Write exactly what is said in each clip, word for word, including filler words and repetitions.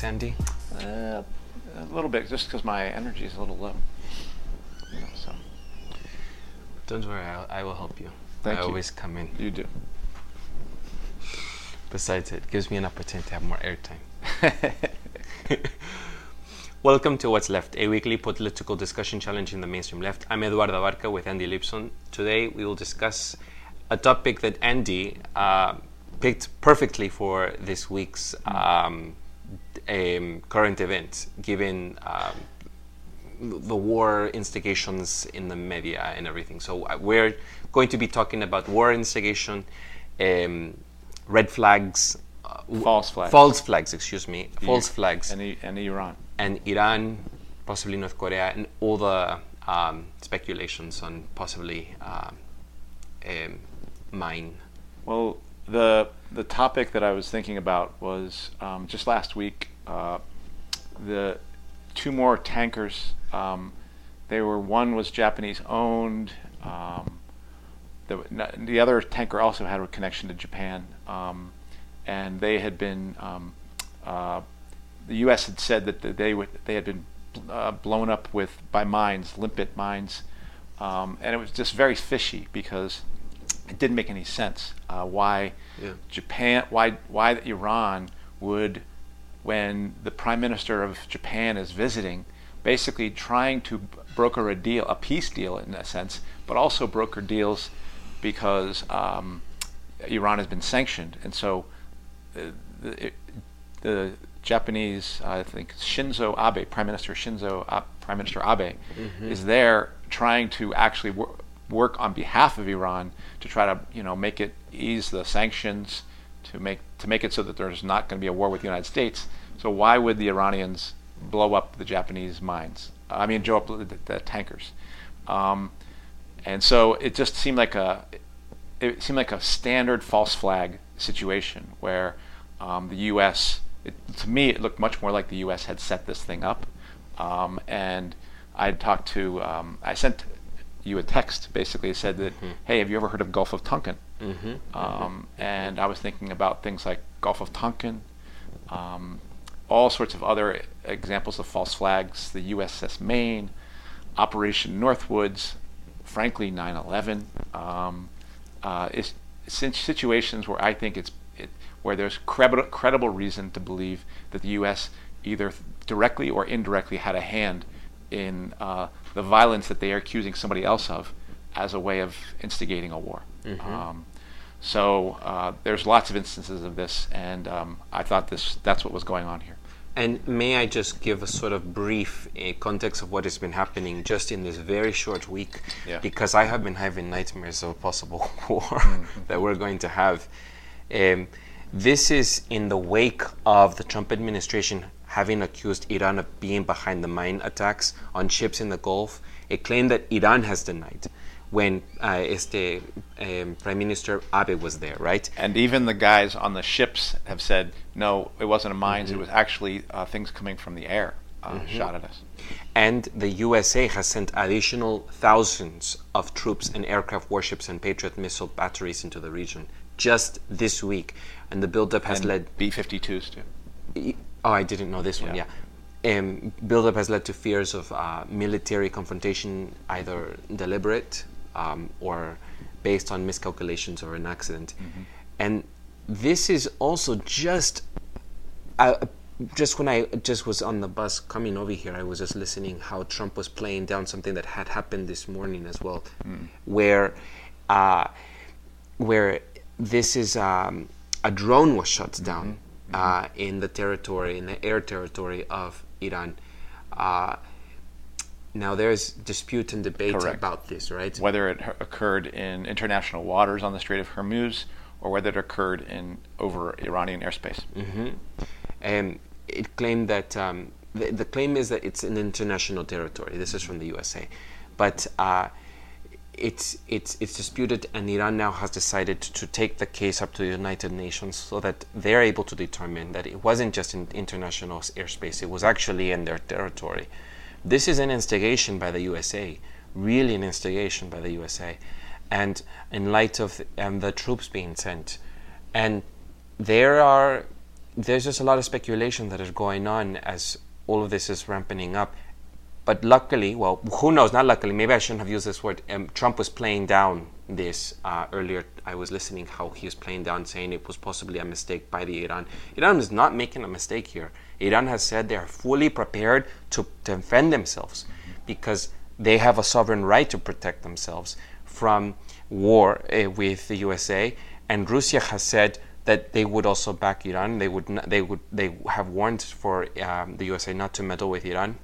Andy? Uh, a little bit, just because my energy is a little low. You know, so. Don't worry, I'll, I will help you. Thank I you. always come in. You do. Besides, it gives me an opportunity to have more airtime. Welcome to What's Left, a weekly political discussion challenging the mainstream left. I'm Eduardo Abarca with Andy Lipson. Today we will discuss a topic that Andy uh, picked perfectly for this week's um, um, current event, given um, the war instigations in the media and everything. So uh, we're going to be talking about war instigation, um, red flags, uh, False flags. false flags, excuse me, The- false flags, And, I- and Iran. and Iran, possibly North Korea, and all the um, speculations on possibly uh, um, mine. Well, the the topic that I was thinking about was um, just last week. Uh, the two more tankers. Um, they were one was Japanese owned. Um, the the other tanker also had a connection to Japan, um, and they had been. Um, uh, the U S had said that they would they had been uh, blown up with by mines, limpet mines, um, and it was just very fishy because it didn't make any sense uh, why Yeah. Japan, why why Iran would, when the Prime Minister of Japan is visiting, basically trying to broker a deal, a peace deal in a sense, but also broker deals because um, Iran has been sanctioned, and so the, the, the Japanese, I think Shinzo Abe, Prime Minister Shinzo uh, Prime Minister Abe, Mm-hmm. is there trying to actually wor- work on behalf of Iran to try to, you know, make it ease the sanctions, to make to make it so that there's not going to be a war with the United States. So why would the Iranians blow up the Japanese mines? I mean, blow up the, the tankers. Um, and so it just seemed like a it seemed like a standard false flag situation where um, the U S It, to me, it looked much more like the U S had set this thing up. Um, and I talked to, um, I sent you a text basically that said that, Mm-hmm. hey, have you ever heard of Gulf of Tonkin? Mm-hmm. Um, and I was thinking about things like Gulf of Tonkin, um, all sorts of other examples of false flags, the U S S Maine, Operation Northwoods, frankly, nine eleven. Um, uh, it's, it's in situations where I think it's it, where there's credible, credible reason to believe that the U S either directly or indirectly had a hand in uh, the violence that they are accusing somebody else of as a way of instigating a war. Mm-hmm. Um, so uh, there's lots of instances of this, and um, I thought this that's what was going on here. And may I just give a sort of brief uh, context of what has been happening just in this very short week? Yeah. Because I have been having nightmares of a possible war Mm-hmm. that we're going to have. Um, this is in the wake of the Trump administration having accused Iran of being behind the mine attacks on ships in the Gulf, a claim that Iran has denied when uh, este, um, Prime Minister Abe was there, right? And even the guys on the ships have said, no, it wasn't a mines, Mm-hmm. it was actually uh, things coming from the air uh, Mm-hmm. shot at us. And the U S A has sent additional thousands of troops and aircraft warships and Patriot missile batteries into the region just this week. And the buildup has And led... B fifty-twos too. Oh, I didn't know this one, yeah. Yeah. Um, buildup has led to fears of uh, military confrontation, either deliberate um, or based on miscalculations or an accident. Mm-hmm. And this is also just... Uh, just when I just was on the bus coming over here, I was just listening how Trump was playing down something that had happened this morning as well, Mm. where uh, where this is um, a drone was shot down Mm-hmm. uh, in the territory, in the air territory of Iran. Uh, now there's dispute and debate Correct. about this, right? Whether it h- occurred in international waters on the Strait of Hormuz or whether it occurred in over Iranian airspace. Mm-hmm. Um, it claimed that um, the, the claim is that it's an international territory. This is from the U S A, but uh, it's it's it's disputed, and Iran now has decided to take the case up to the United Nations so that they're able to determine that it wasn't just in international airspace; it was actually in their territory. This is an instigation by the U S A, really an instigation by the U S A, and in light of um, the troops being sent, and there are there's just a lot of speculation that is going on as all of this is ramping up. But luckily, well, who knows, not luckily, maybe I shouldn't have used this word. Um, Trump was playing down this uh, earlier. I was listening how he was playing down, saying it was possibly a mistake by the Iran. Iran is not making a mistake here. Iran has said they are fully prepared to defend themselves because they have a sovereign right to protect themselves from war uh, with the U S A. And Russia has said that they would also back Iran. They would not, they would they have warned for um, the U S A not to meddle with Iran.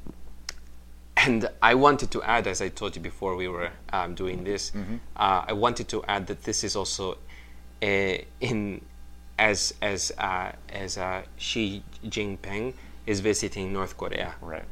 And I wanted to add, as I told you before we were um, doing this, mm-hmm. uh, I wanted to add that this is also uh, in as as uh, as uh, Xi Jinping is visiting North Korea. Right.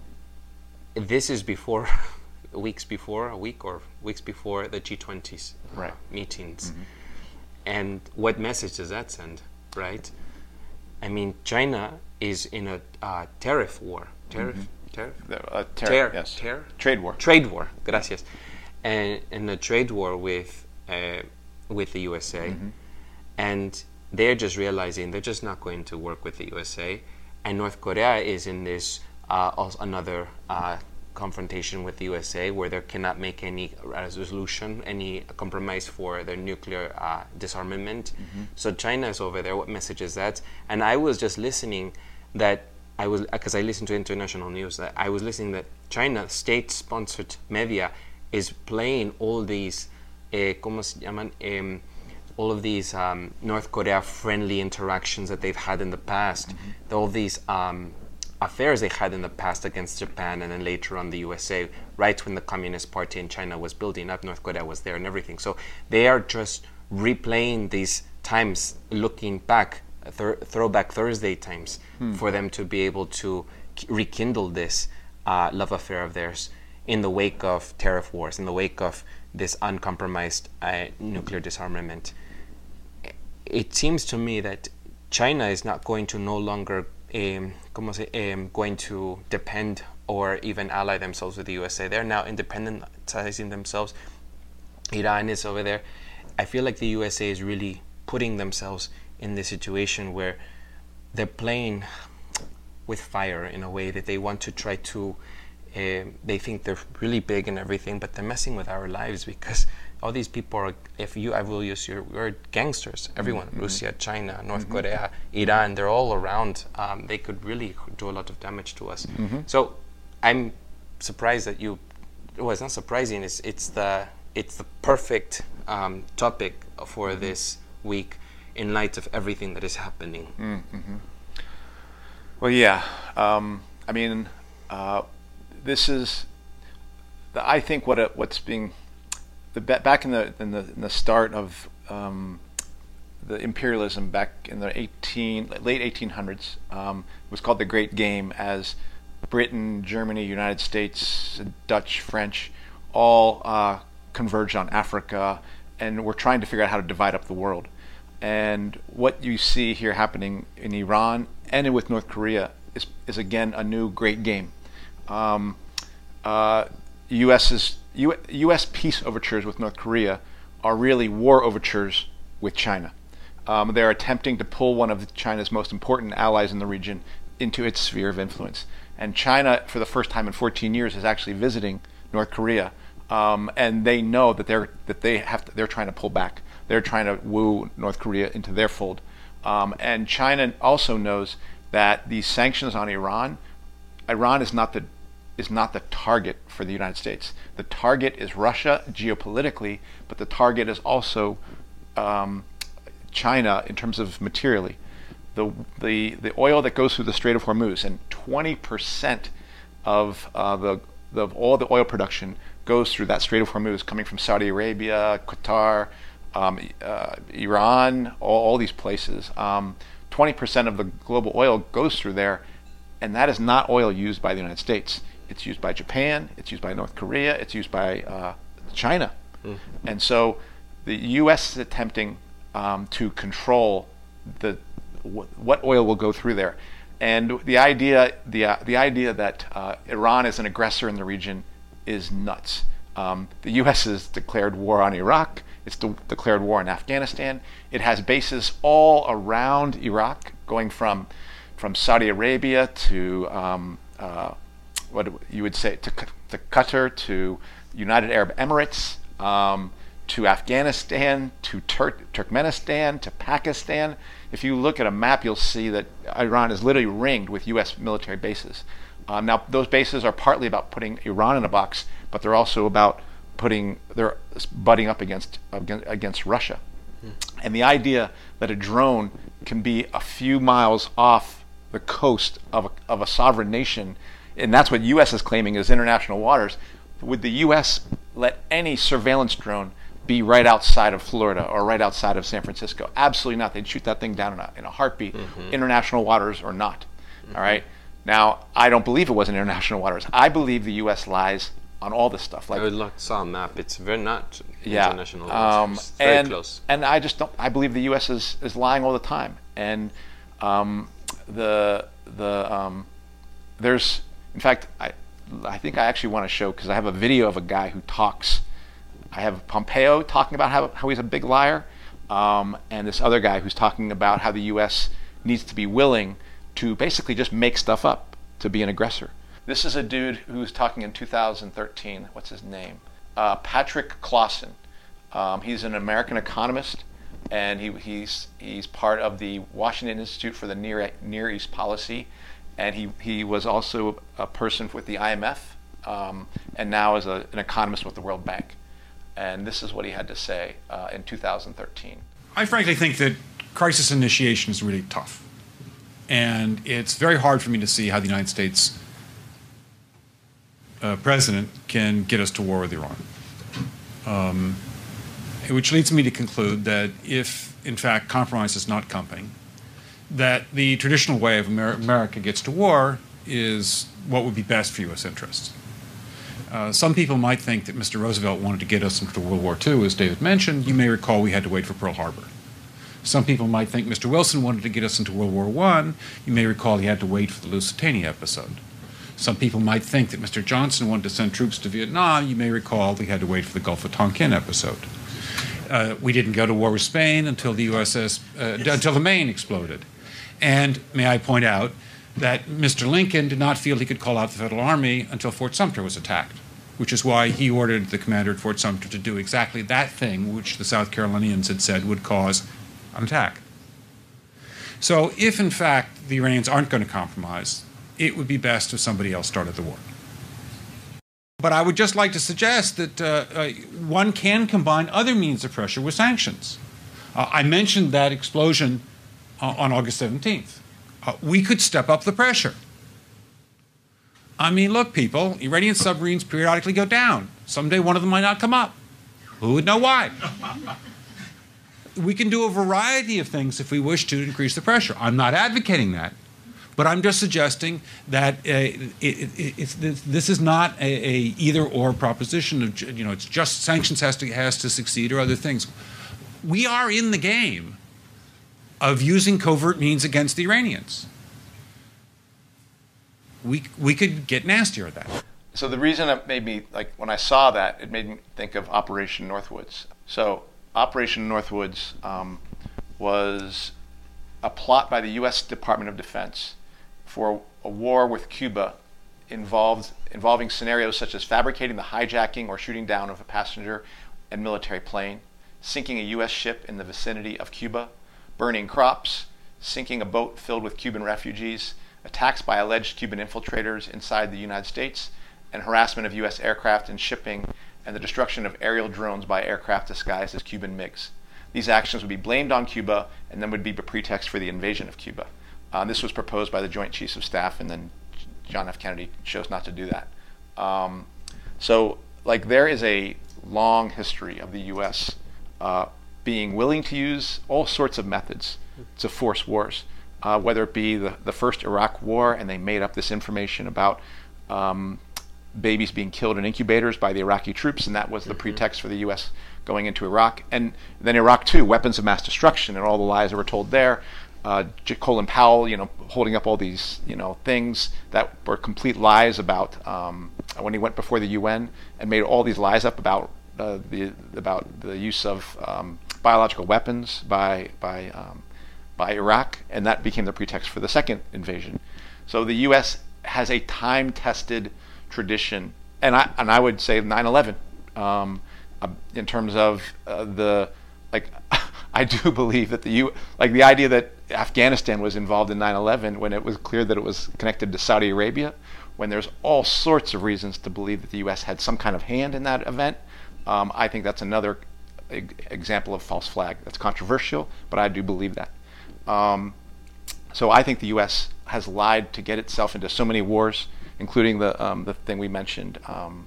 This is before, weeks before, a week or weeks before the G twenty's right. meetings. Mm-hmm. And what message does that send, right? I mean, China is in a uh, tariff war. Tariff? Mm-hmm. Tariff? Uh, ter- Tear, yes. tear? Trade war. Trade war, gracias. And, and a trade war with uh, with the U S A. Mm-hmm. And they're just realizing they're just not going to work with the U S A. And North Korea is in this uh, also another uh, confrontation with the U S A where they cannot make any resolution, any compromise for their nuclear uh, disarmament. Mm-hmm. So China is over there. What message is that? And I was just listening that I was, because I listen to international news, that I was listening that China, state-sponsored media, is playing all these, eh, ¿cómo se llaman? Um, all of these um, North Korea-friendly interactions that they've had in the past, mm-hmm. all these um, affairs they had in the past against Japan, and then later on the U S A, right when the Communist Party in China was building up, North Korea was there and everything. So they are just replaying these times, looking back, Th- throwback Thursday times, hmm. for them to be able to k- rekindle this uh, love affair of theirs in the wake of tariff wars, in the wake of this uncompromised uh, nuclear disarmament. It seems to me that China is not going to no longer um, como se, um, going to depend or even ally themselves with the U S A. They're now independentizing themselves. Iran is over there. I feel like the U S A is really putting themselves in this situation where they're playing with fire in a way that they want to try to, uh, they think they're really big and everything, but they're messing with our lives because all these people are, if you, I will use your word, gangsters. Everyone, mm-hmm. Russia, China, North mm-hmm. Korea, Iran, they're all around. Um, they could really do a lot of damage to us. Mm-hmm. So I'm surprised that you, well, it's not surprising, it's, it's, the, it's the perfect um, topic for mm-hmm. this week, in light of everything that is happening. Mm-hmm. Well, yeah. Um, I mean, uh, this is, the, I think, what a, what's being, the back in the in the, in the start of um, the imperialism back in the eighteen late eighteen hundreds, um, it was called the Great Game, as Britain, Germany, United States, Dutch, French, all uh, converged on Africa, and were trying to figure out how to divide up the world. And what you see here happening in Iran and with North Korea is, is again, a new great game. Um, uh, US's, U, U S peace overtures with North Korea are really war overtures with China. Um, they're attempting to pull one of China's most important allies in the region into its sphere of influence. And China, for the first time in fourteen years, is actually visiting North Korea, um, and they know that they're that they have to, they're trying to pull back. They're trying to woo North Korea into their fold. Um, and China also knows that these sanctions on Iran, Iran is not the is not the target for the United States. The target is Russia geopolitically, but the target is also um, China in terms of materially. The, the the oil that goes through the Strait of Hormuz, and twenty percent of uh, the, the all the oil production goes through that Strait of Hormuz, coming from Saudi Arabia, Qatar, Um, uh, Iran, all, all these places. Um, twenty percent of the global oil goes through there, and that is not oil used by the United States. It's used by Japan, it's used by North Korea, it's used by uh, China. Mm-hmm. And so the U S is attempting um, to control the w- what oil will go through there. And the idea, the, uh, the idea that uh, Iran is an aggressor in the region is nuts. Um, the U S has declared war on Iraq. It's de- declared war in Afghanistan. It has bases all around Iraq, going from from Saudi Arabia to um, uh, what you would say to, to Qatar, to United Arab Emirates, um, to Afghanistan, to Tur- Turkmenistan, to Pakistan. If you look at a map, you'll see that Iran is literally ringed with U S military bases. Um, now, those bases are partly about putting Iran in a box, but they're also about putting they're butting up against against, against Russia. Hmm. And the idea that a drone can be a few miles off the coast of a, of a sovereign nation, and that's what U S is claiming is international waters. Would the U S let any surveillance drone be right outside of Florida or right outside of San Francisco? Absolutely not. They'd shoot that thing down in a, in a heartbeat, mm-hmm. international waters or not. Mm-hmm. All right. Now, I don't believe it was in international waters. I believe the U S lies on all this stuff. Like I would like to saw a map. It's very not yeah, international waters. Um, it's very and, close. And I just don't. I believe the U S is, is lying all the time. And um, the the um, there's in fact I I think I actually want to show, because I have a video of a guy who talks. I have Pompeo talking about how how he's a big liar, um, and this other guy who's talking about how the U S needs to be willing to basically just make stuff up to be an aggressor. This is a dude who was talking in two thousand thirteen. What's his name? Uh, Patrick Clausen. Um, he's an American economist, and he, he's he's part of the Washington Institute for the Near Near East Policy, and he he was also a person with the I M F, um, and now is a, an economist with the World Bank. And this is what he had to say uh, in two thousand thirteen. I frankly think that crisis initiation is really tough. And it's very hard for me to see how the United States uh, president can get us to war with Iran. Um, which leads me to conclude that if, in fact, compromise is not coming, that the traditional way of Amer- America gets to war is what would be best for U S interests. Uh, some people might think that Mister Roosevelt wanted to get us into World War Two, as David mentioned. You may recall we had to wait for Pearl Harbor. Some people might think Mister Wilson wanted to get us into World War One. You may recall he had to wait for the Lusitania episode. Some people might think that Mister Johnson wanted to send troops to Vietnam. You may recall he had to wait for the Gulf of Tonkin episode. Uh, we didn't go to war with Spain until the U S S, uh, yes. until the Maine exploded. And may I point out that Mister Lincoln did not feel he could call out the Federal Army until Fort Sumter was attacked, which is why he ordered the commander at Fort Sumter to do exactly that thing which the South Carolinians had said would cause an attack. So if, in fact, the Iranians aren't going to compromise, it would be best if somebody else started the war. But I would just like to suggest that uh, uh, one can combine other means of pressure with sanctions. Uh, I mentioned that explosion uh, on August seventeenth. Uh, we could step up the pressure. I mean, look, people, Iranian submarines periodically go down. Someday one of them might not come up. Who would know why? We can do a variety of things if we wish to increase the pressure. I'm not advocating that, but I'm just suggesting that uh, it, it, it's, this is not a, a either-or proposition. Of, you know, it's just sanctions has to has to succeed or other things. We are in the game of using covert means against the Iranians. We we could get nastier at that. So the reason it made me, like, when I saw that, it made me think of Operation Northwoods. So Operation Northwoods um, was a plot by the U S Department of Defense for a war with Cuba involved involving scenarios such as fabricating the hijacking or shooting down of a passenger and military plane, sinking a U S ship in the vicinity of Cuba, burning crops, sinking a boat filled with Cuban refugees, attacks by alleged Cuban infiltrators inside the United States, and harassment of U S aircraft and shipping, and the destruction of aerial drones by aircraft disguised as Cuban MiGs. These actions would be blamed on Cuba and then would be a pretext for the invasion of Cuba. Uh, this was proposed by the Joint Chiefs of Staff, and then John F. Kennedy chose not to do that. Um, so, like, there is a long history of the U S uh, being willing to use all sorts of methods to force wars, uh, whether it be the, the first Iraq War, and they made up this information about um, babies being killed in incubators by the Iraqi troops, and that was the mm-hmm. pretext for the U S going into Iraq. And then Iraq too, weapons of mass destruction, and all the lies that were told there. Uh, Colin Powell, you know, holding up all these, you know, things that were complete lies about um, when he went before the U N and made all these lies up about uh, the about the use of um, biological weapons by by um, by Iraq, and that became the pretext for the second invasion. So the U S has a time-tested tradition, and I and I would say nine eleven, um, uh, in terms of uh, the like. I do believe that the U like the idea that Afghanistan was involved in nine eleven when it was clear that it was connected to Saudi Arabia, when there's all sorts of reasons to believe that the U S had some kind of hand in that event. Um, I think that's another e- example of false flag. That's controversial, but I do believe that. Um, so I think the U S has lied to get itself into so many wars, including the um, the thing we mentioned, um,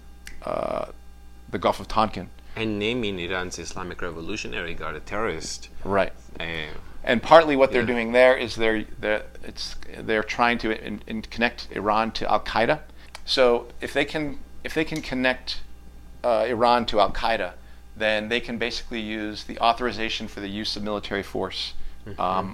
uh, the Gulf of Tonkin. And naming Iran's Islamic Revolutionary Guard a terrorist. Right. Uh, and partly what they're yeah. doing there is they're they're it's they're trying to in, in connect Iran to Al Qaeda. So if they can if they can connect uh, Iran to Al Qaeda, then they can basically use the authorization for the use of military force mm-hmm. um,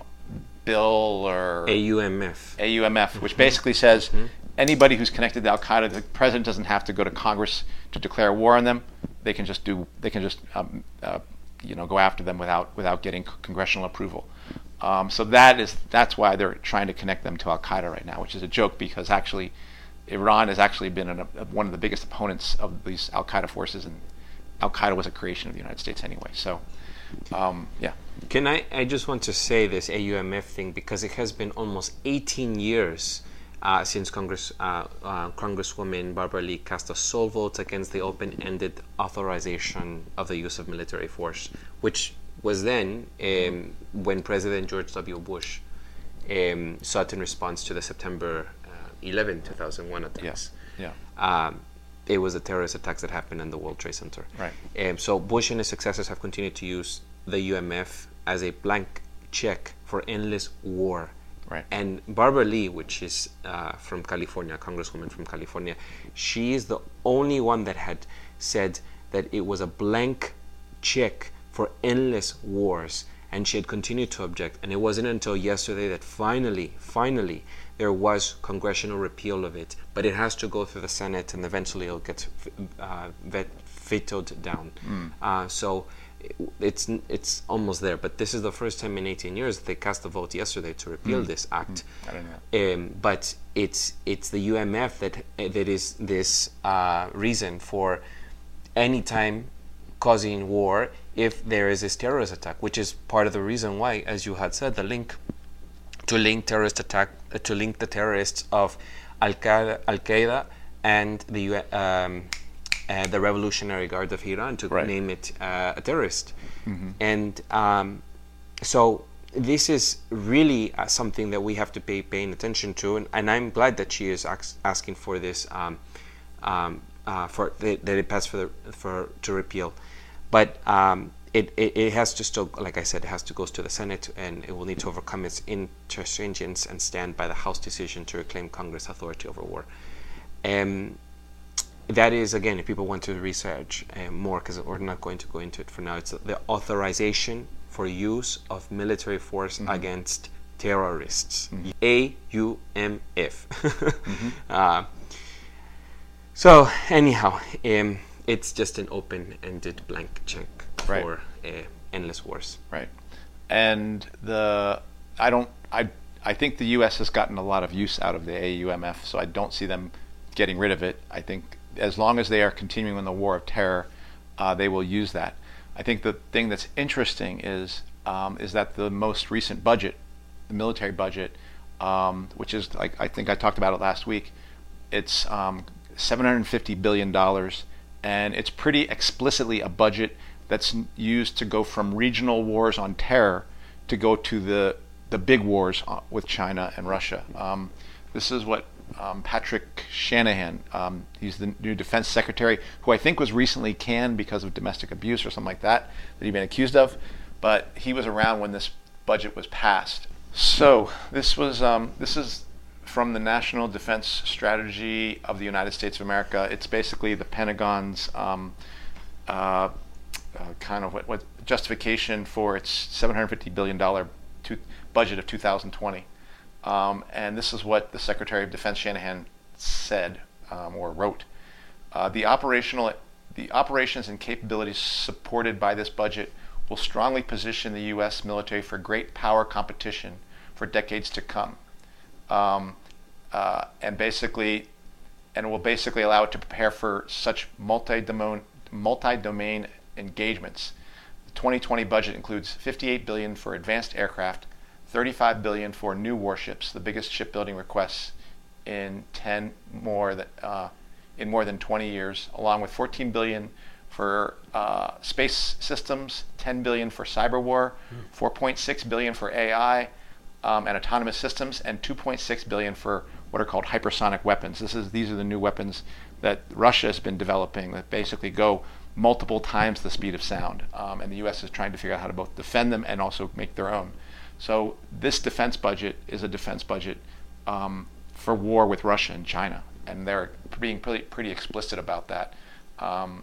bill or A U M F. A U M F, mm-hmm. which basically says mm-hmm. anybody who's connected to Al Qaeda, the president doesn't have to go to Congress to declare war on them. They can just do. They can just, um, uh, you know, go after them without without getting c- congressional approval. Um, so that is that's why they're trying to connect them to Al Qaeda right now, which is a joke because actually, Iran has actually been an, a, one of the biggest opponents of these Al Qaeda forces, and Al Qaeda was a creation of the United States anyway. So, um, yeah. Can I? I just want to say this A U M F thing because it has been almost eighteen years. Uh, since Congress, uh, uh, Congresswoman Barbara Lee cast a sole vote against the open-ended authorization of the use of military force, which was then um, when President George W. Bush um, sought in response to the September uh, eleventh, two thousand one attacks. Yeah. yeah. Um, it was the terrorist attacks that happened in the World Trade Center. Right. Um, so Bush and his successors have continued to use the U M F as a blank check for endless war. Right. And Barbara Lee, which is uh, from California, a congresswoman from California, she is the only one that had said that it was a blank check for endless wars, and she had continued to object. And it wasn't until yesterday that finally, finally, there was congressional repeal of it, but it has to go through the Senate, and eventually it'll get uh, vet- vetoed down. Mm. Uh, so. It's it's almost there, but this is the first time in eighteen years that they cast a vote yesterday to repeal mm. this act. Mm. I don't know. Um, but it's it's the U M F that that is this uh, reason for any time causing war if there is this terrorist attack, which is part of the reason why, as you had said, the link to link terrorist attack uh, to link the terrorists of Al Qaeda, Al Qaeda and the U- um, Uh, the Revolutionary Guard of Iran, to right. name it uh, a terrorist. Mm-hmm. And um, so this is really uh, something that we have to pay paying attention to, and, and I'm glad that she is ax- asking for this, um, um, uh, for the, that it passed for the, for to repeal. But um, it, it it has to still, like I said, it has to go to the Senate, and it will need to overcome its intransigence and stand by the House decision to reclaim Congress authority over war. Um, That is, again, if people want to research uh, more, because we're not going to go into it for now, it's the authorization for use of military force mm-hmm. against terrorists. Mm-hmm. A U M F. mm-hmm. uh, so, anyhow, um, it's just an open-ended blank check right. for uh, endless wars. Right. And the I don't I I think the U S has gotten a lot of use out of the A U M F, so I don't see them getting rid of it. I think as long as they are continuing in the war of terror, uh, they will use that. I think the thing that's interesting is um, is that the most recent budget, the military budget, um, which is like I think I talked about it last week, it's um, seven hundred fifty billion dollars, and it's pretty explicitly a budget that's used to go from regional wars on terror to go to the the big wars with China and Russia. Um, this is what Um, Patrick Shanahan, um, he's the new defense secretary, who I think was recently canned because of domestic abuse or something like that, that he'd been accused of, but he was around when this budget was passed. So this was um, this is from the National Defense Strategy of the United States of America. It's basically the Pentagon's um, uh, uh, kind of what, what justification for its seven hundred fifty billion dollars to budget of two thousand twenty. Um, and this is what the Secretary of Defense Shanahan said um, or wrote. Uh, the operational the operations and capabilities supported by this budget will strongly position the U S military for great power competition for decades to come, um, uh, and basically, and will basically allow it to prepare for such multi-domain, multi-domain engagements. The twenty twenty budget includes fifty-eight billion dollars for advanced aircraft, thirty-five billion dollars for new warships, the biggest shipbuilding requests in ten more than uh, in more than twenty years, along with fourteen billion dollars for uh, space systems, ten billion dollars for cyber war, four point six billion dollars for A I um, and autonomous systems, and two point six billion dollars for what are called hypersonic weapons. This is these are the new weapons that Russia has been developing that basically go multiple times the speed of sound, um, and the U S is trying to figure out how to both defend them and also make their own. So this defense budget is a defense budget um, for war with Russia and China, and they're being pretty, pretty explicit about that. Um,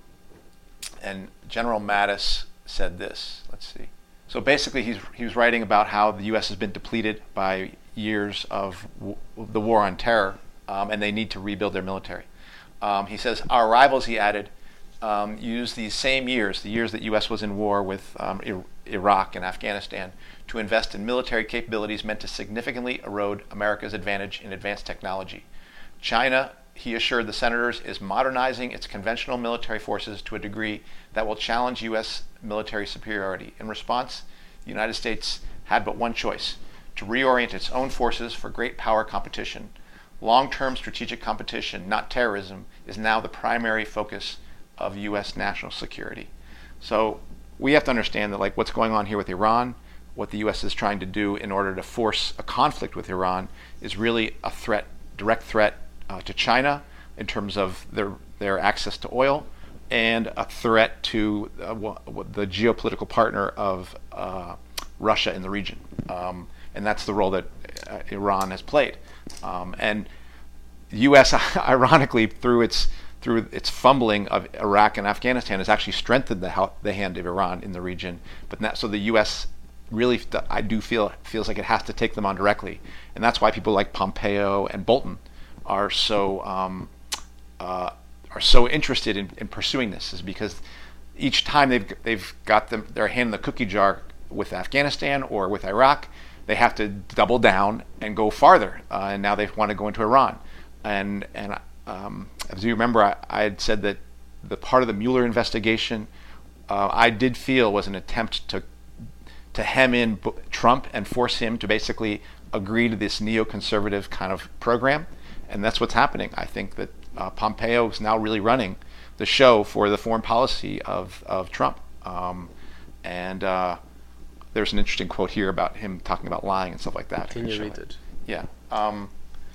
and General Mattis said this. Let's see. So basically, he's he was writing about how the U S has been depleted by years of w- the war on terror, um, and they need to rebuild their military. Um, he says, our rivals, he added, um, used these same years, the years that U S was in war with um, I- Iraq and Afghanistan, to invest in military capabilities meant to significantly erode America's advantage in advanced technology. China, he assured the senators, is modernizing its conventional military forces to a degree that will challenge U S military superiority. In response, the United States had but one choice: to reorient its own forces for great power competition. Long-term strategic competition, not terrorism, is now the primary focus of U S national security. So we have to understand that, like, what's going on here with Iran, what the U S is trying to do in order to force a conflict with Iran, is really a threat, direct threat uh, to China in terms of their their access to oil, and a threat to uh, w- the geopolitical partner of uh, Russia in the region. Um, and that's the role that uh, Iran has played. Um, and the U S, ironically, through its through its fumbling of Iraq and Afghanistan, has actually strengthened the, hel- the hand of Iran in the region. But not, so the U S really, I do feel, feels like it has to take them on directly. And that's why people like Pompeo and Bolton are so um, uh, are so interested in, in pursuing this, is because each time they've they've got them their hand in the cookie jar with Afghanistan or with Iraq, they have to double down and go farther. Uh, and now they want to go into Iran. And and um, as you remember, I, I had said that the part of the Mueller investigation, uh, I did feel was an attempt to to hem in B- Trump and force him to basically agree to this neoconservative kind of program. And that's what's happening. I think that uh, Pompeo is now really running the show for the foreign policy of, of Trump. Um, and uh, there's an interesting quote here about him talking about lying and stuff like that. Can you read it? Yeah. Um,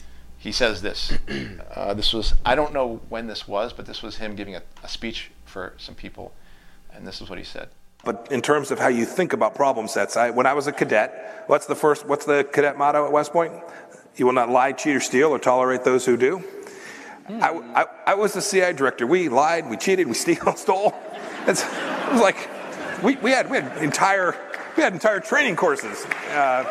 he says this. Uh, this was, I don't know when this was, but this was him giving a, a speech for some people. And this is what he said. But in terms of how you think about problem sets, I, when I was a cadet, what's the first, what's the cadet motto at West Point? You will not lie, cheat, or steal, or tolerate those who do. Mm. I, I, I was the C I A director. We lied, we cheated, we steal, stole. It's, it was like we, we had we had entire we had entire training courses. Uh,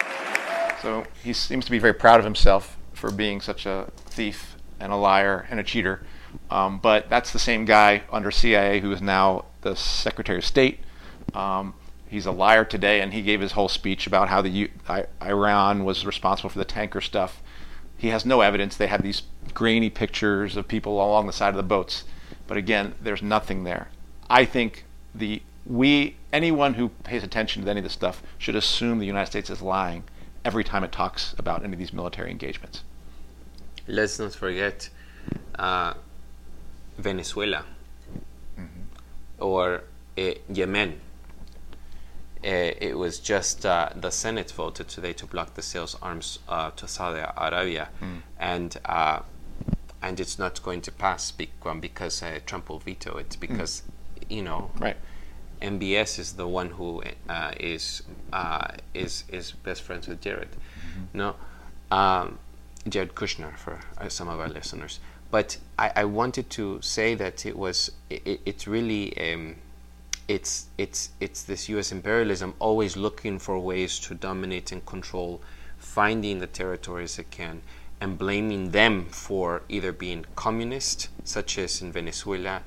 so he seems to be very proud of himself for being such a thief and a liar and a cheater. Um, but that's the same guy under C I A who is now the Secretary of State. Um, he's a liar today, and he gave his whole speech about how the U- I- Iran was responsible for the tanker stuff. He has no evidence. They have these grainy pictures of people along the side of the boats, but again, there's nothing there. I think the we anyone who pays attention to any of this stuff should assume the United States is lying every time it talks about any of these military engagements. Let's not forget uh, Venezuela, mm-hmm. or uh, Yemen. Uh, it was just uh, the Senate voted today to block the sales arms uh, to Saudi Arabia, mm. and uh, and it's not going to pass be- because uh, Trump will veto it because mm. you know right. M B S is the one who uh, is uh, is is best friends with Jared, mm-hmm. no, um, Jared Kushner for uh, some of our listeners. But I, I wanted to say that it was it, it's really. Um, It's it's it's this U S imperialism always looking for ways to dominate and control, finding the territories it can, and blaming them for either being communist, such as in Venezuela,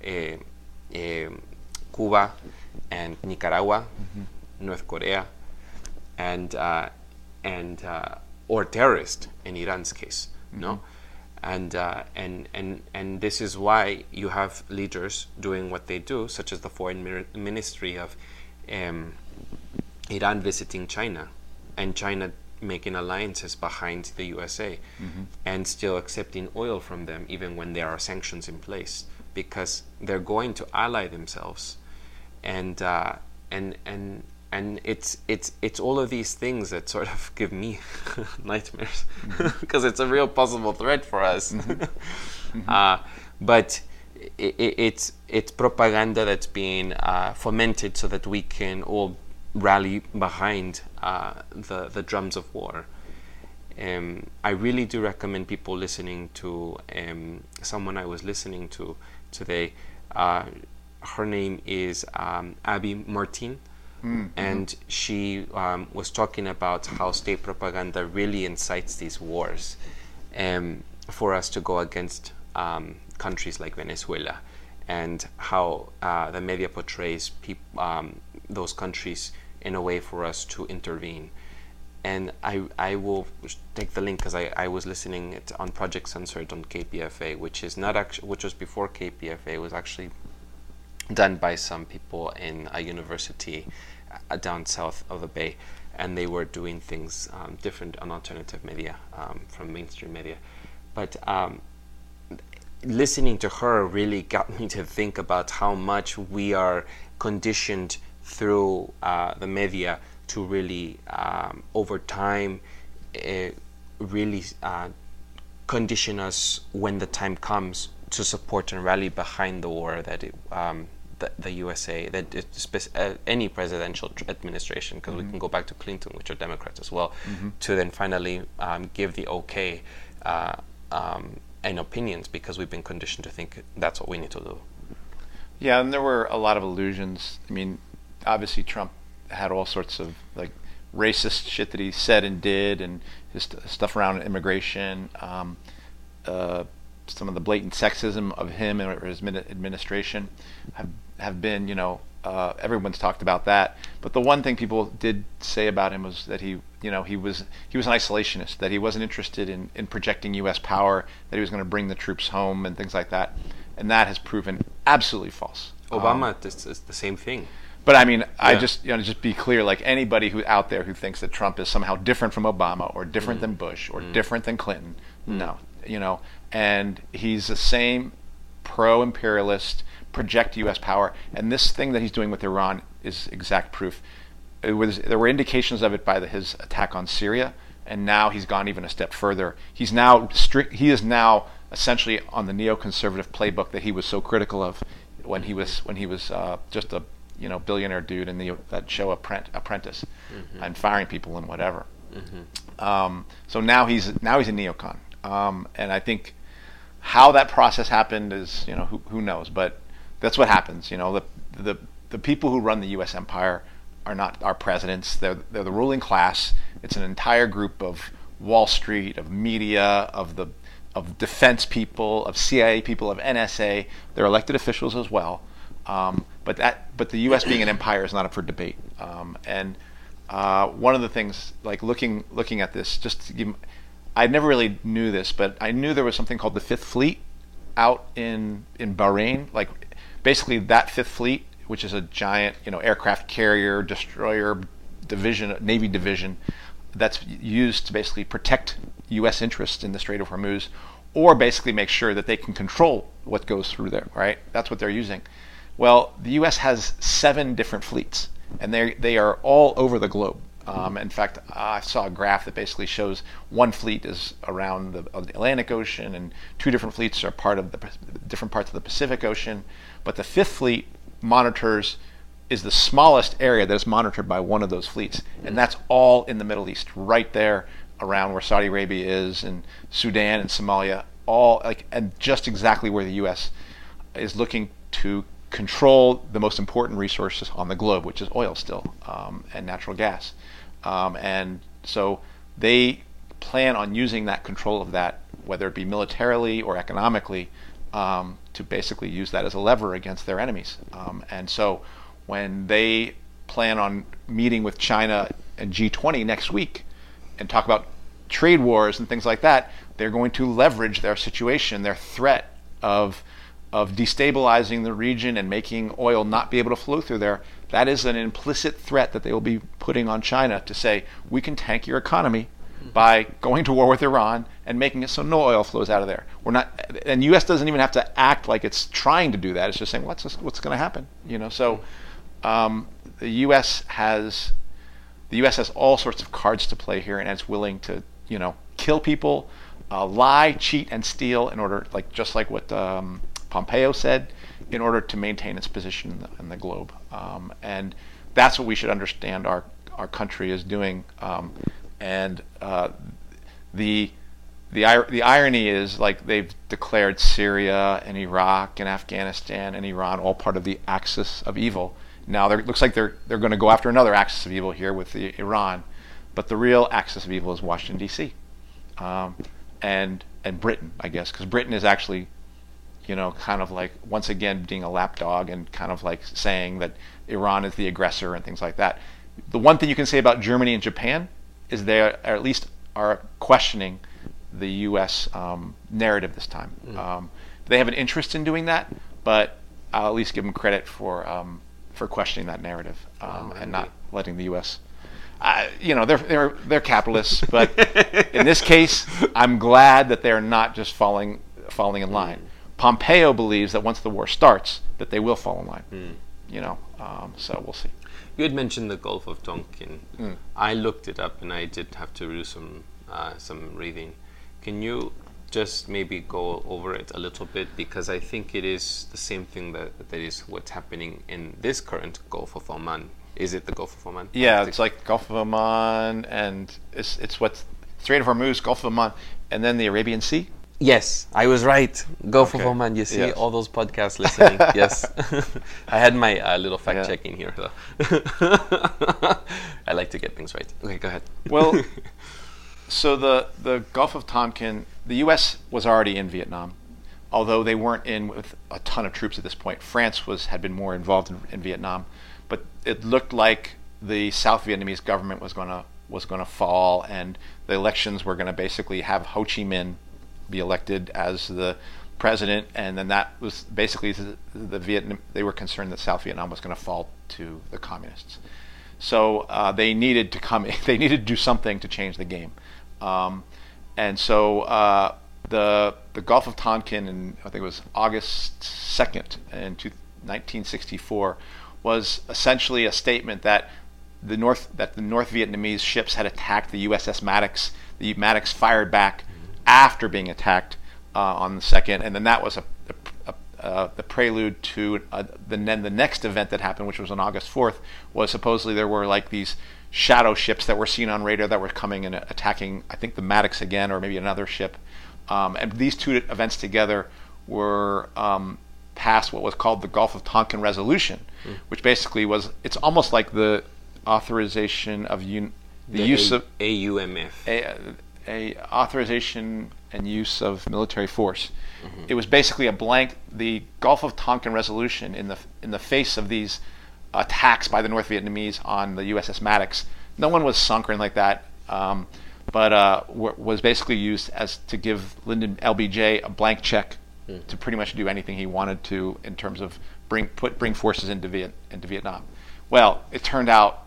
uh, uh, Cuba and Nicaragua, mm-hmm. North Korea, and uh, and uh, or terrorist in Iran's case, mm-hmm. no, and uh, and and and this is why you have leaders doing what they do, such as the foreign Mir- ministry of um, Iran visiting China, and China making alliances behind the U S A, mm-hmm. and still accepting oil from them even when there are sanctions in place, because they're going to ally themselves, and uh, and and and it's it's it's all of these things that sort of give me nightmares, because mm-hmm. it's a real possible threat for us. Mm-hmm. mm-hmm. Uh, but it, it, it's it's propaganda that's being uh, fomented so that we can all rally behind uh, the the drums of war. Um, I really do recommend people listening to um, someone I was listening to today. Uh, her name is um, Abby Martin, mm-hmm. and she um, was talking about how state propaganda really incites these wars um, for us to go against um, countries like Venezuela, and how uh, the media portrays peop- um, those countries in a way for us to intervene. And I I will take the link, because I, I was listening it on Project Censored on K P F A, which is not actually, which was before K P F A. It was actually done by some people in a university uh, down south of the Bay, and they were doing things um, different on alternative media um, from mainstream media. But um, listening to her really got me to think about how much we are conditioned through uh, the media to really, um, over time, uh, really uh, condition us when the time comes to support and rally behind the war that it, um, the, the U S A, that it, spe- uh, any presidential tr- administration, because mm-hmm. we can go back to Clinton, which are Democrats as well, mm-hmm. to then finally um, give the okay uh, um, and opinions, because we've been conditioned to think that's what we need to do. Yeah, and there were a lot of illusions. I mean, obviously Trump had all sorts of like racist shit that he said and did, and his st- stuff around immigration, um, uh, some of the blatant sexism of him and his administration have have been, you know, uh, everyone's talked about that. But the one thing people did say about him was that he, you know, he was he was an isolationist, that he wasn't interested in, in projecting U S power, that he was going to bring the troops home and things like that, and that has proven absolutely false. Obama um, is, is the same thing. But I mean, yeah. I just, you know, just be clear, like anybody who out there who thinks that Trump is somehow different from Obama or different mm. than Bush or mm. different than Clinton, mm. no, you know, and he's the same pro-imperialist, project U S power, and this thing that he's doing with Iran is exact proof. It was, there were indications of it by the, his attack on Syria, and now he's gone even a step further. He's now strict. He is now essentially on the neoconservative playbook that he was so critical of when he was when he was uh, just a you know billionaire dude in the that show Apprentice, mm-hmm. and firing people and whatever. Mm-hmm. Um, so now he's now he's a neocon, um, and I think how that process happened is you know who who knows, but that's what happens. You know the the the people who run the U S empire are not our presidents. They're they're the ruling class. It's an entire group of Wall Street, of media, of the of defense people, of C I A people, of N S A. They're elected officials as well. Um, but that, but the U S being an empire is not up for debate. Um, and uh, one of the things, like looking looking at this, just to give, I never really knew this, but I knew there was something called the Fifth Fleet out in in Bahrain. Like basically that Fifth Fleet, which is a giant, you know, aircraft carrier, destroyer division, Navy division, that's used to basically protect U S interests in the Strait of Hormuz, or basically make sure that they can control what goes through there. Right? That's what they're using. Well, the U S has seven different fleets, and they they are all over the globe. Um, in fact, I saw a graph that basically shows one fleet is around the, the Atlantic Ocean, and two different fleets are part of the different parts of the Pacific Ocean. But the Fifth Fleet monitors is the smallest area that is monitored by one of those fleets, and that's all in the Middle East, right there around where Saudi Arabia is, and Sudan and Somalia, all like, and just exactly where the U S is looking to control the most important resources on the globe, which is oil still, um, and natural gas. Um, and so they plan on using that control of that, whether it be militarily or economically, um, to basically use that as a lever against their enemies. Um, and so when they plan on meeting with China and G twenty next week and talk about trade wars and things like that, they're going to leverage their situation, their threat of of destabilizing the region and making oil not be able to flow through there. That is an implicit threat that they will be putting on China to say, we can tank your economy by going to war with Iran and making it so no oil flows out of there. We're not, and U S doesn't even have to act like it's trying to do that. It's just saying, what's this, what's going to happen? You know, so um, the U S has the U S has all sorts of cards to play here, and it's willing to, you know, kill people, uh, lie, cheat, and steal in order, like just like what um, Pompeo said, in order to maintain its position in the, in the globe. Um, and that's what we should understand our our country is doing. Um, and uh, the the the irony is, like, they've declared Syria and Iraq and Afghanistan and Iran all part of the axis of evil. Now it looks like they're they're going to go after another axis of evil here with the Iran, but the real axis of evil is Washington D C um, and and Britain, I guess, because Britain is actually, you know, kind of like once again being a lapdog and kind of like saying that Iran is the aggressor and things like that. The one thing you can say about Germany and Japan is they are, at least are questioning the U S um, narrative this time. Mm. Um, they have an interest in doing that, but I'll at least give them credit for um, for questioning that narrative um, oh, and not letting the U S Uh, you know, they're they're they're capitalists, but in this case, I'm glad that they're not just falling falling in line. Mm. Pompeo believes that once the war starts, that they will fall in line. Mm. You know, um, so we'll see. You had mentioned the Gulf of Tonkin. Mm. I looked it up, and I did have to do some uh, some reading. Can you just maybe go over it a little bit, because I think it is the same thing that that is what's happening in this current Gulf of Oman. Is it the Gulf of Oman? Yeah, it's like Gulf of Oman, and it's it's what Strait of Hormuz, Gulf of Oman, and then the Arabian Sea. Yes, I was right. Gulf okay. of Oman. You see, yes. all those podcasts listening. Yes, I had my uh, little fact yeah. checking here, though. I like to get things right. Okay, go ahead. Well, so the the Gulf of Tonkin, the U S was already in Vietnam, although they weren't in with a ton of troops at this point. France was had been more involved in, in Vietnam, but it looked like the South Vietnamese government was going to was going to fall, and the elections were going to basically have Ho Chi Minh be elected as the president, and then that was basically the, the Vietnam. They were concerned that South Vietnam was going to fall to the communists, so uh, they needed to come. They needed to do something to change the game, um, and so uh, the the Gulf of Tonkin, in I think it was August second in nineteen sixty-four, was essentially a statement that the North that the North Vietnamese ships had attacked the U S S Maddox. The Maddox fired back after being attacked uh, on the second, and then that was a, a, a, uh, the prelude to uh, the then the next event that happened, which was on August fourth. Was supposedly there were like these shadow ships that were seen on radar that were coming and attacking, I think, the Maddox again, or maybe another ship. Um, and these two events together were um, passed what was called the Gulf of Tonkin Resolution, mm. which basically was it's almost like the authorization of un, the, the use A- of A U M F. A, a authorization and use of military force. Mm-hmm. It was basically a blank. The Gulf of Tonkin Resolution, in the in the face of these attacks by the North Vietnamese on the U S S Maddox, no one was sunk or anything like that, um, but uh, w- was basically used as to give Lyndon L B J a blank check mm. to pretty much do anything he wanted to in terms of bring put bring forces into Viet into Vietnam. Well, it turned out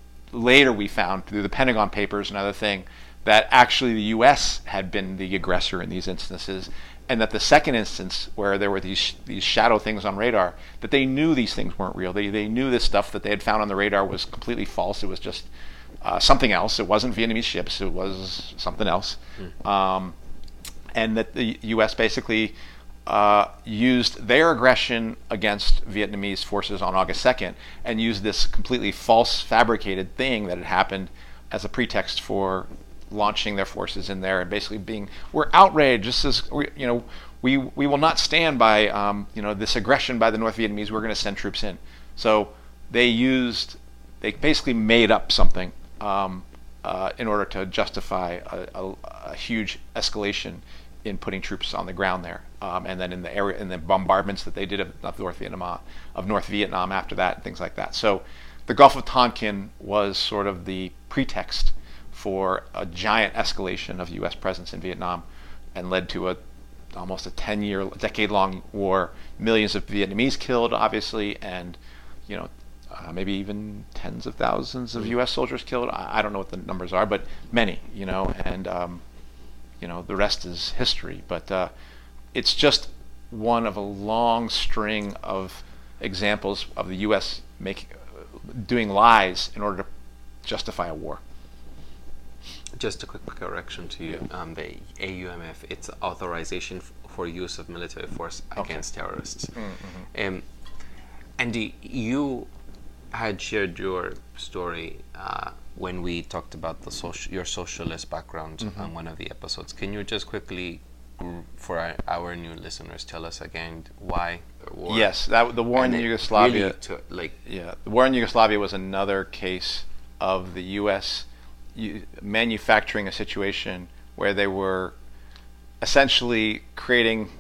later we found through the Pentagon Papers and other thing that actually the U S had been the aggressor in these instances, and that the second instance where there were these these shadow things on radar, that they knew these things weren't real. They they knew this stuff that they had found on the radar was completely false. It was just uh, something else. It wasn't Vietnamese ships. It was something else. Mm. Um, and that the U S basically uh, used their aggression against Vietnamese forces on August second and used this completely false, fabricated thing that had happened as a pretext for launching their forces in there and basically being, we're outraged. This is, you know, we we will not stand by, um, you know, this aggression by the North Vietnamese. We're going to send troops in. So they used, they basically made up something um, uh, in order to justify a, a, a huge escalation in putting troops on the ground there, um, and then in the area, in the bombardments that they did of, of North Vietnam, of North Vietnam after that, and things like that. So, the Gulf of Tonkin was sort of the pretext for a giant escalation of U S presence in Vietnam, and led to a almost a ten-year, decade-long war. Millions of Vietnamese killed, obviously, and you know, uh, maybe even tens of thousands of U S soldiers killed. I, I don't know what the numbers are, but many. You know, and um, you know, the rest is history. But uh, it's just one of a long string of examples of the U S making, doing lies in order to justify a war. Just a quick correction to you. Um, the A U M F, it's authorization f- for use of military force Okay. against terrorists. Mm-hmm. Um, Andy, you had shared your story uh, when we talked about the soci- your socialist background Mm-hmm. on one of the episodes. Can you just quickly, gr- for our, our new listeners, tell us again why the war? Yes, that the war And in it Yugoslavia. really to, like, Yeah, the war in Yugoslavia was another case of the U S u- manufacturing a situation where they were essentially creating,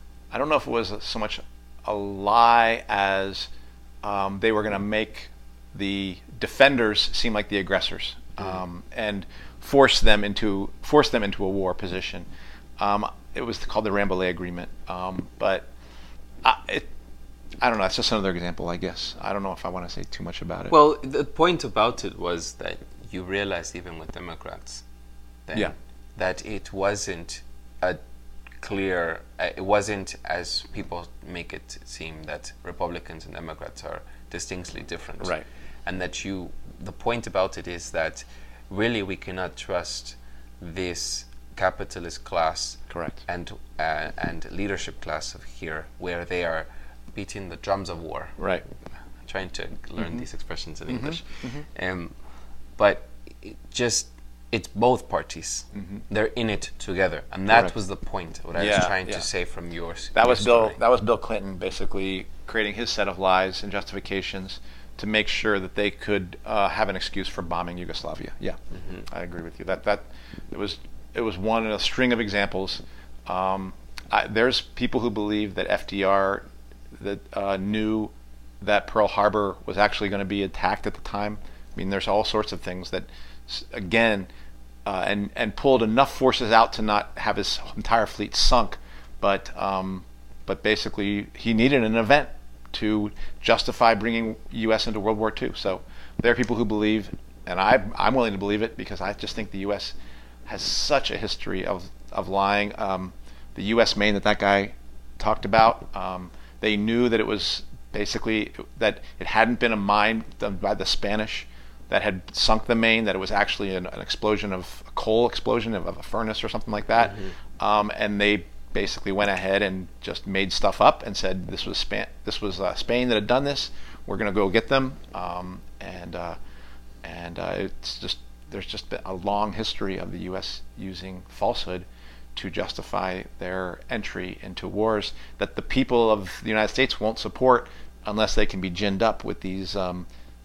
I don't know if it was so much a lie as um, they were going to make the defenders seem like the aggressors, um, and force them into force them into a war position. Um, it was called the Rambouillet Agreement, um, but I, it, I don't know. That's just another example, I guess. I don't know if I want to say too much about it. well, the point about it was that you realized, even with Democrats, that, Yeah. that it wasn't a clear, uh, it wasn't as people make it seem that Republicans and Democrats are distinctly different. Right. And that you, the point about it is that really we cannot trust this capitalist class Correct. and uh, and leadership class of here, where they are beating the drums of war. Right. I'm trying to learn Mm-hmm. these expressions in English. Um, but it just, it's both parties. They're in it together. And that Mm-hmm. Correct. was the point, what I Yeah, was trying yeah. to say from yours. That your was Bill. story. That was Bill Clinton basically creating his set of lies and justifications to make sure that they could uh, have an excuse for bombing Yugoslavia. Yeah, I agree with you. That that it was it was one in a string of examples. Um, I, there's people who believe that F D R that uh, knew that Pearl Harbor was actually going to be attacked at the time. I mean, there's all sorts of things that, s- again, uh, and and pulled enough forces out to not have his entire fleet sunk, but um, but basically he needed an event to justify bringing U S into World War Two. So there are people who believe, and I, I'm willing to believe it, because I just think the U S has such a history of, of lying. Um, the U S Maine that that guy talked about, um, they knew that it was basically, that it hadn't been a mine done by the Spanish that had sunk the Maine, that it was actually an, an explosion of, a coal explosion of, of a furnace or something like that. Um, and they basically went ahead and just made stuff up and said this was Span- this was uh, Spain that had done this. We're going to go get them, um, and uh, and uh, it's just there's just been a long history of the U S using falsehood to justify their entry into wars that the people of the United States won't support unless they can be ginned up with these um,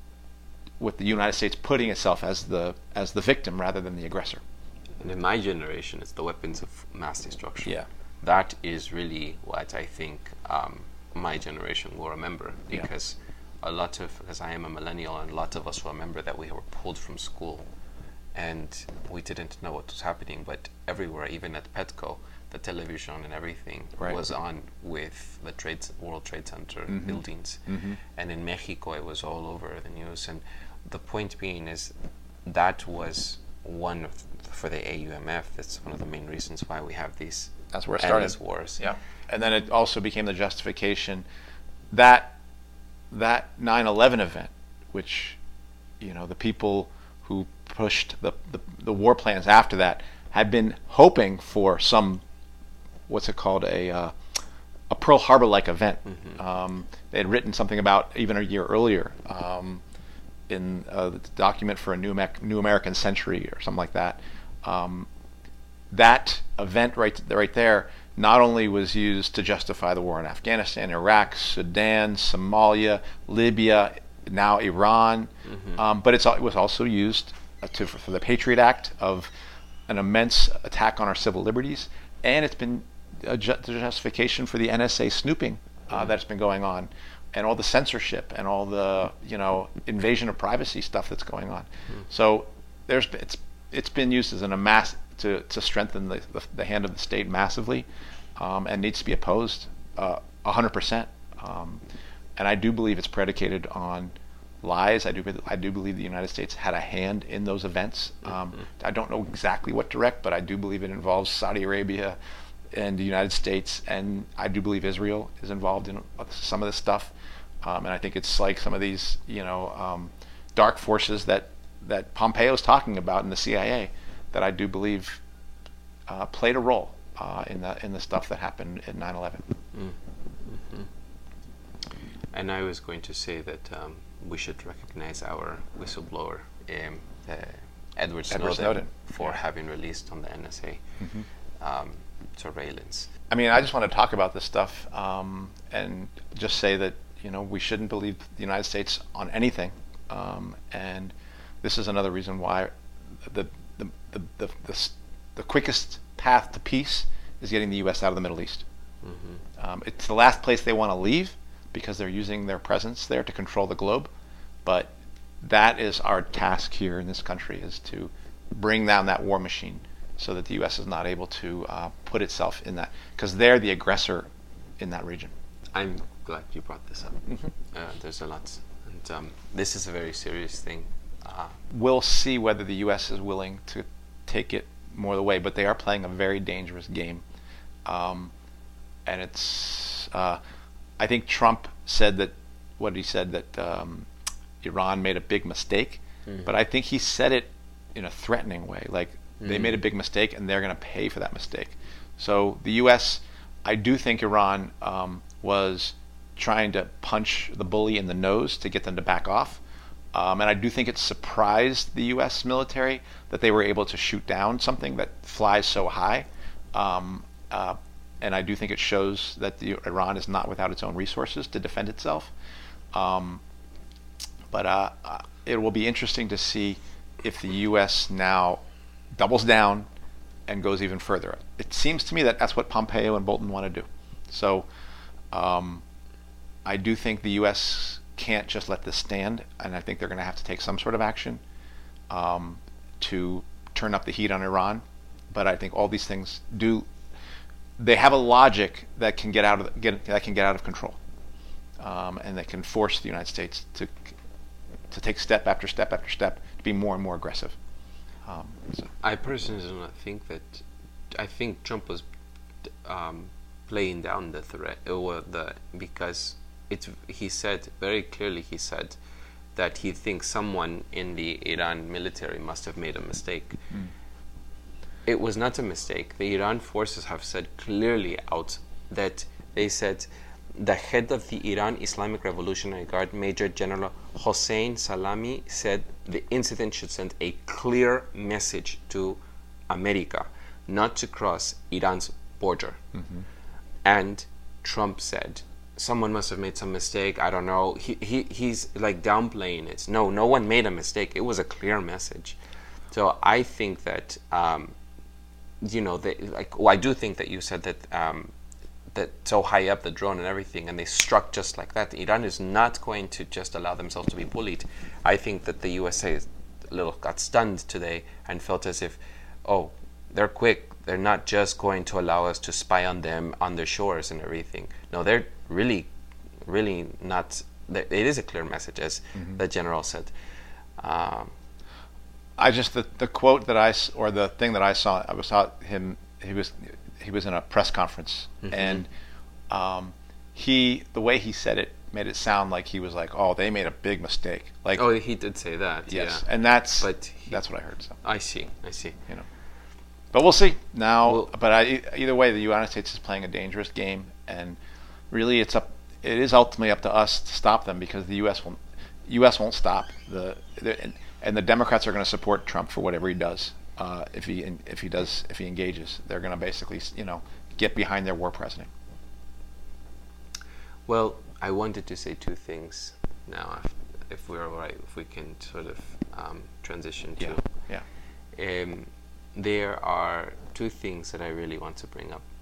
with the United States putting itself as the as the victim rather than the aggressor. And in my generation, it's the weapons of mass destruction. Yeah. That is really what I think um, my generation will remember, Yeah. because a lot of, because I am a millennial, and a lot of us remember that we were pulled from school and we didn't know what was happening, but everywhere, even at Petco, the television and everything Right. was on with the trade, World Trade Center Mhm. buildings. Mhm. And in Mexico, it was all over the news. And the point being is that was one of, for the A U M F, that's one of the main reasons why we have these That's where it endless started. wars. Yeah, and then it also became the justification that that nine eleven event, which, you know, the people who pushed the, the, the war plans after that had been hoping for some, what's it called, a uh, a Pearl Harbor-like event. Um, they had written something about even a year earlier um, in uh, the document for a new Amer- New American Century or something like that. Um, that event right right there not only was used to justify the war in Afghanistan, Iraq, Sudan, Somalia, Libya, now Iran, um, but it's, al- it was also used uh, to, for the Patriot Act of an immense attack on our civil liberties. and it's been a ju- justification for the N S A snooping uh, mm-hmm. that's been going on, and all the censorship and all the you know invasion of privacy stuff that's going on. Mm-hmm. So there's it's it's been used as an amass to to strengthen the, the the hand of the state massively, um, and needs to be opposed uh, a hundred percent. Um, and I do believe it's predicated on lies. I do I do believe the United States had a hand in those events. Um, mm-hmm. I don't know exactly what direct, but I do believe it involves Saudi Arabia and the United States, and I do believe Israel is involved in some of this stuff. Um, and I think it's like some of these, you know, um, dark forces that that Pompeo is talking about in the C I A that I do believe uh, played a role uh, in the in the stuff that happened in nine eleven. Mm-hmm. And I was going to say that um, we should recognize our whistleblower, um, uh, Edward Snowden, Edward Snowden. for yeah. having released on the N S A mm-hmm. um, surveillance. I mean, I just want to talk about this stuff um, and just say that you know we shouldn't believe the United States on anything, um, and this is another reason why the the the the, the, the quickest path to peace is getting the U S out of the Middle East. Mm-hmm. Um, it's the last place they want to leave, because they're using their presence there to control the globe. But that is our task here in this country, is to bring down that war machine so that the U S is not able to uh, put itself in that, because they're the aggressor in that region. I'm glad you brought this up. Mm-hmm. Uh, there's a lot. And um, this is a very serious thing. Uh, we'll see whether the U S is willing to take it more the way, but they are playing a very dangerous game. Um, and it's... Uh, I think Trump said that, what he said, that um, Iran made a big mistake, mm-hmm. but I think he said it in a threatening way, like mm-hmm. they made a big mistake and they're going to pay for that mistake. So the U S, I do think Iran um, was trying to punch the bully in the nose to get them to back off, um, and I do think it surprised the U S military that they were able to shoot down something that flies so high. Um, uh, And I do think it shows that the, Iran is not without its own resources to defend itself. Um, but uh, uh, it will be interesting to see if the U S now doubles down and goes even further. It seems to me that that's what Pompeo and Bolton want to do. So um, I do think the U S can't just let this stand, and I think they're going to have to take some sort of action um, to turn up the heat on Iran. But I think all these things do... They have a logic that can get out of get that can get out of control, um, and that can force the United States to to take step after step after step to be more and more aggressive. Um, so. I personally do not think that. I think Trump was um, playing down the threat, or the because it's. He said very clearly. He said that he thinks someone in the Iran military must have made a mistake. Mm. It was not a mistake. The Iran forces have said clearly out that they said the head of the Iran Islamic Revolutionary Guard, Major General Hossein Salami, said the incident should send a clear message to America not to cross Iran's border. Mm-hmm. And Trump said, someone must have made some mistake, I don't know. He, he He's like downplaying it. No, no one made a mistake. It was a clear message. So I think that... Um, you know, they, like, well, I do think that you said that um, that so high up the drone and everything, and they struck just like that. Iran is not going to just allow themselves to be bullied. I think that the U S A a little got stunned today and felt as if, oh, they're quick. They're not just going to allow us to spy on them on their shores and everything. No, they're really, really not. It is a clear message, as mm-hmm. the general said. Um, I just the, the quote that I or the thing that I saw I was saw him he was he was in a press conference mm-hmm. and um, he the way he said it made it sound like he was like, oh, they made a big mistake. Like, oh, he did say that. Yes, yeah. and that's but he, that's what I heard. So I see, I see. You know, but we'll see now. Well, but I, either way, the United States is playing a dangerous game, and really, it's up. It is ultimately up to us to stop them, because the U S won't. U S won't stop the. the and, And the Democrats are going to support Trump for whatever he does. Uh, if he if he does if he engages, they're going to basically you know get behind their war president. Well, I wanted to say two things now, if, if we're all right, if we can sort of um, transition to. Yeah. Yeah. Um, there are two things that I really want to bring up.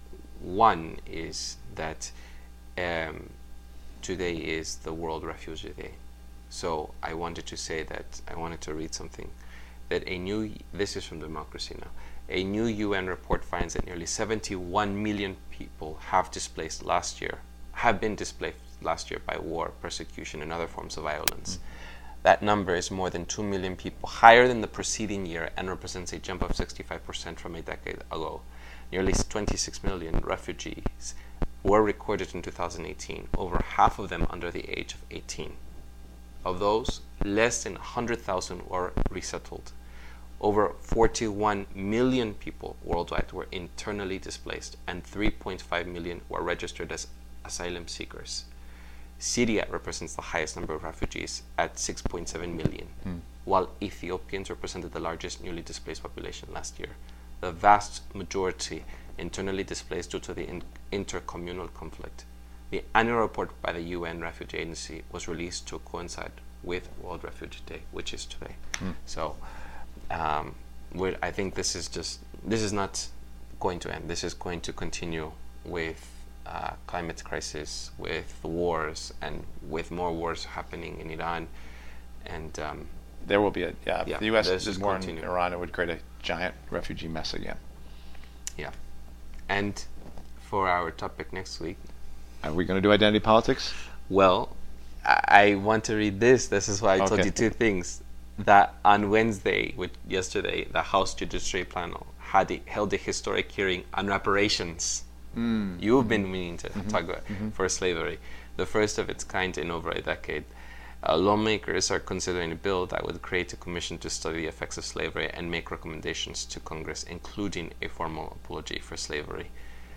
One is that um, today is the World Refugee Day. So I wanted to say that, I wanted to read something, that a new, this is from Democracy Now!, a new U N report finds that nearly seventy-one million people have displaced last year, have been displaced last year by war, persecution, and other forms of violence. Mm. That number is more than two million people, higher than the preceding year, and represents a jump of sixty-five percent from a decade ago. Nearly twenty-six million refugees were recorded in two thousand eighteen, over half of them under the age of eighteen. Of those, less than one hundred thousand were resettled. Over forty-one million people worldwide were internally displaced, and three point five million were registered as asylum seekers. Syria represents the highest number of refugees at six point seven million, mm. while Ethiopians represented the largest newly displaced population last year. The vast majority internally displaced due to the in- intercommunal conflict. The annual report by the U N Refugee Agency was released to coincide with World Refugee Day, which is today. Mm. So um, we're, I think this is just, this is not going to end. This is going to continue with uh, climate crisis, with the wars, and with more wars happening in Iran. And um, there will be a, yeah, if yeah, the U S did more continue. in Iran, it would create a giant refugee mess again. Yeah. And for our topic next week, are we going to do identity politics? Well, I, I want to read this. This is why I okay. told you two things. That on Wednesday, which yesterday, the House Judiciary Panel had a, held a historic hearing on reparations. Mm. You've mm-hmm. been meaning to mm-hmm. talk about mm-hmm. for slavery, the first of its kind in over a decade. Uh, lawmakers are considering a bill that would create a commission to study the effects of slavery and make recommendations to Congress, including a formal apology for slavery.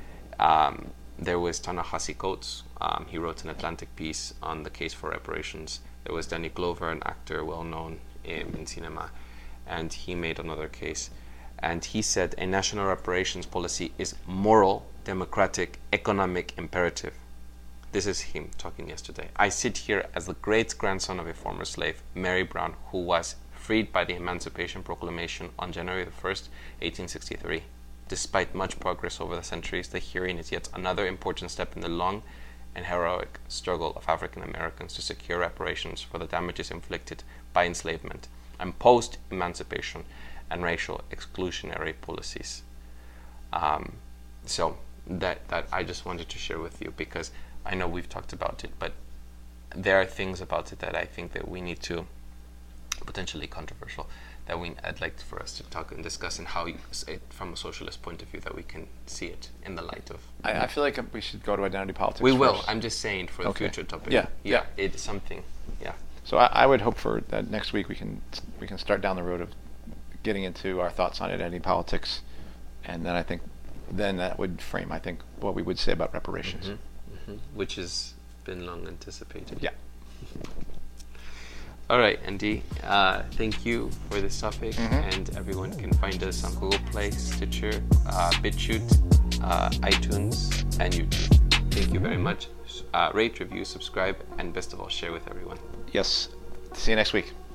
Um, there was Ta-Nehisi Coates. Um, he wrote an Atlantic piece on the case for reparations. There was Danny Glover, an actor well known in, in cinema, and he made another case. And he said a national reparations policy is moral, democratic, economic imperative. This is him talking yesterday. I sit here as the great-grandson of a former slave, Mary Brown, who was freed by the Emancipation Proclamation on January the first, eighteen sixty-three. Despite much progress over the centuries, the hearing is yet another important step in the long and heroic struggle of African Americans to secure reparations for the damages inflicted by enslavement and post-emancipation and racial exclusionary policies. Um, so that that I just wanted to share with you, because I know we've talked about it, but there are things about it that I think that we need to, potentially controversial, that we I'd like for us to talk and discuss, and how, you, it, from a socialist point of view, that we can see it in the light of. I, I feel like we should go to identity politics. We first. will. I'm just saying for the okay. future topic. Yeah, yeah, yeah. It's something. Yeah. So I, I would hope for that next week we can we can start down the road of getting into our thoughts on identity politics, and then I think then that would frame I think what we would say about reparations, mm-hmm. Mm-hmm. which has been long anticipated. Yeah. All right, Andy, uh, thank you for this topic, mm-hmm. and everyone can find us on Google Play, Stitcher, uh, BitChute, uh, iTunes, and YouTube. Thank you very much. Uh, rate, review, subscribe, and best of all, share with everyone. Yes. See you next week.